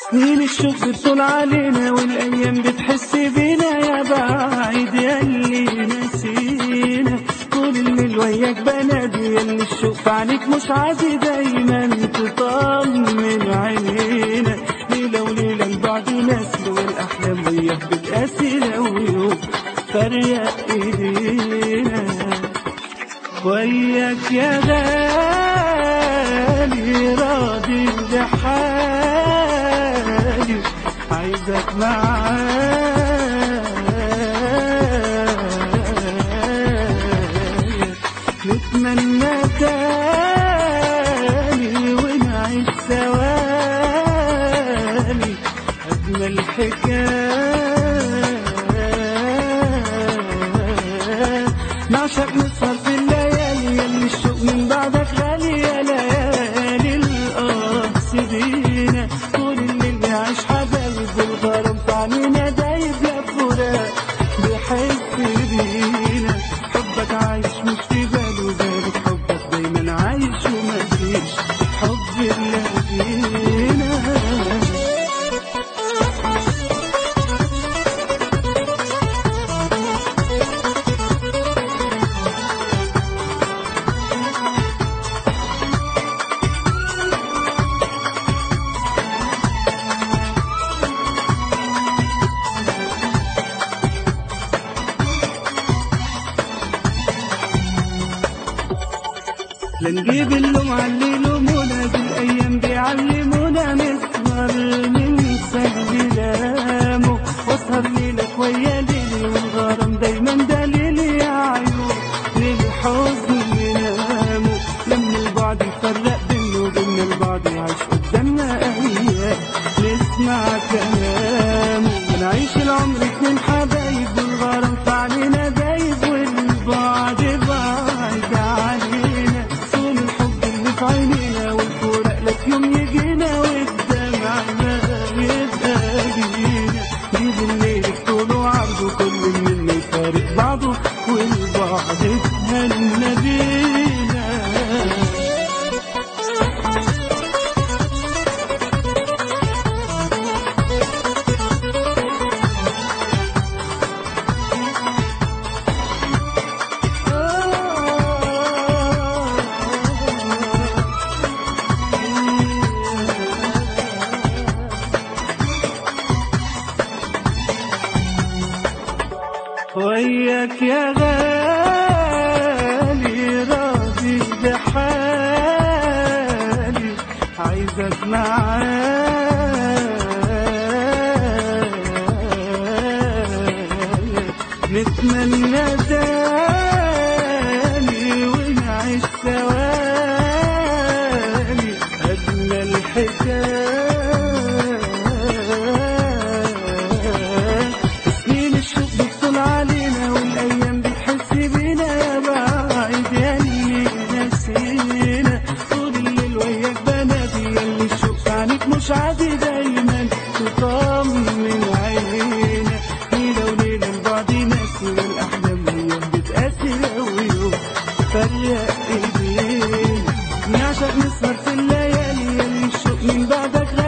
سنين الشوق بتطول علينا والايام بتحس بينا، يا بعيد ياللي نسينا. طول الليل وياك بنادي ياللي الشوق في عينيك مش عادي، دايما تطمن عينينا. ليلة وليلة البعد ناسي والاحلام وياك بتقاسي، لو يوم فرق ايدينا. وياك يا غالي راضي بحالي، عايزك معايا نتمنى تاني ونعيش ثواني أجمل حكاية. نعشق نسهر في الليالي ياللي الشوق من بعدك غالي، يا ليالي القص بينا. طول الليل نعيش حبايب والغرام في عنينا دايب، يا فراق بيحس بينا. حبك عايش مش في باله بالك، حبك دايما عايش ومفيش حب إلا فينا. لا نجيب اللوم علي لومونا، بالايام بيعلمونا نسهر ننسى كلامه. واسهر ليلك ويا ليلي والغرام دايما دليلي، يا عيون للحزن يناموا. لما البعد يفرق بينا وبينا البعد يعيش قدامنا ايام نسمع كلامه. ونعيش العمر اتنين حبايب والغرام في علينا دايب، والبعد بعيد علينا. في عينينا والفراق لك يوم يجينا، والدمع ما يبقى بينا. جيب الليل طول وعرضه كل منا يفارق بعضه، والبعد اتهنى بينا. وياك يا غالي راضي بحالي، عايزك معايا نتمنى تاني ونعيش ثواني أجمل حكاية. علينا والايام بتحس بينا، يا بعيد ياللي نسينا. طول الليل وياك بنادي ياللي الشوق في عينيك مش عادي، دايما تطمن عينينا. ليلة وليلة البعد ناسي والاحلام وياك بتقاسي، لو يوم فرق ايدينا. نعشق نسهر في الليالي ياللي الشوق من بعدك